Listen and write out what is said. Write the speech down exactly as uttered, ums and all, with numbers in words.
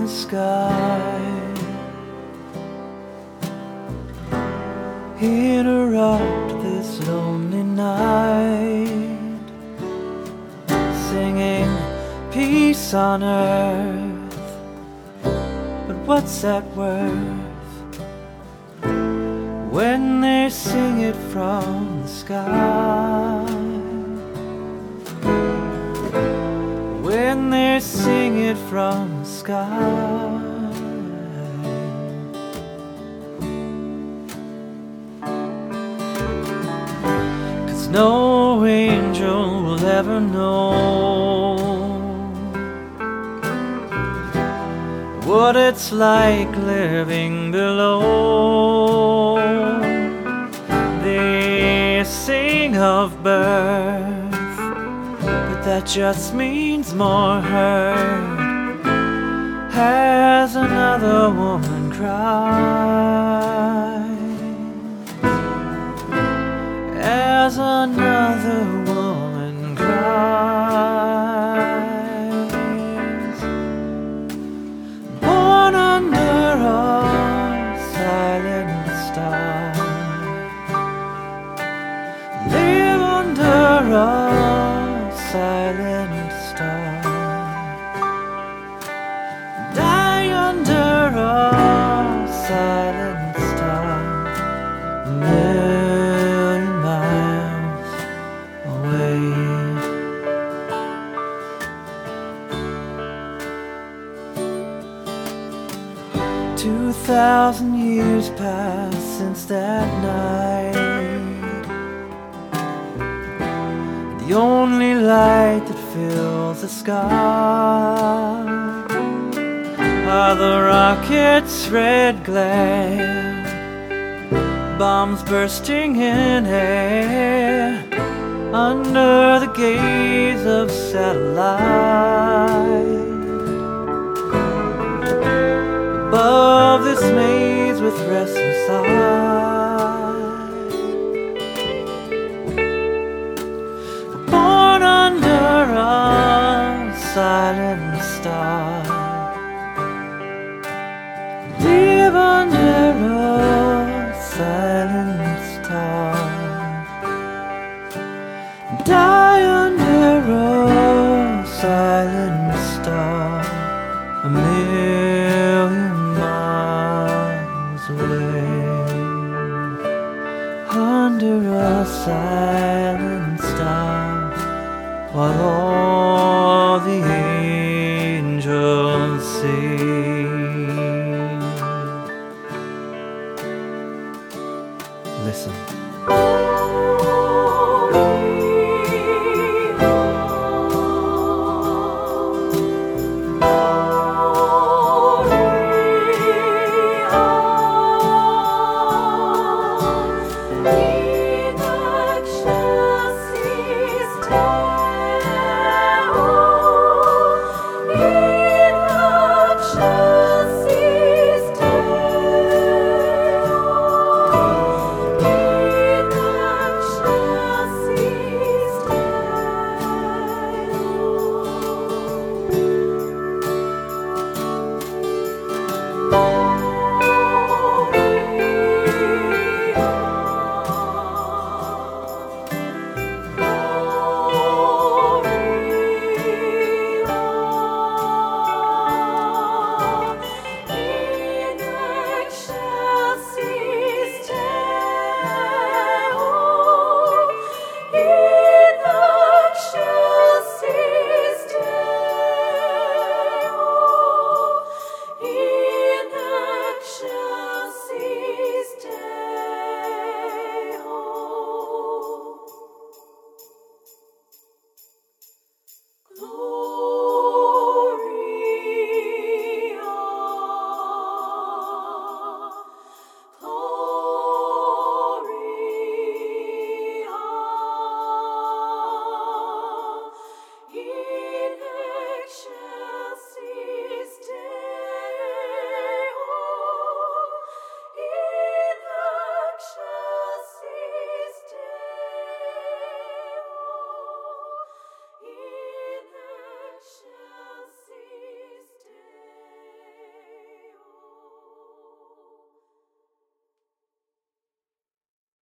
the sky. Interrupt this lonely night, singing peace on earth. But what's that worth when they sing it from the sky? When they sing it from the sky. No angel will ever know what it's like living below. They sing of birth, but that just means more hurt. Has another woman cried? As another woman cries, born under a silent star, live under a silent star, die under a silent star. Two thousand years passed since that night. The only light that fills the sky are the rockets' red glare, bombs bursting in air under the gaze of satellite. Above this maze with restless eyes, born under a silent star, live under a silent star, die under a silent star. A million miles away, under a silent star, while all the angels sing. Listen.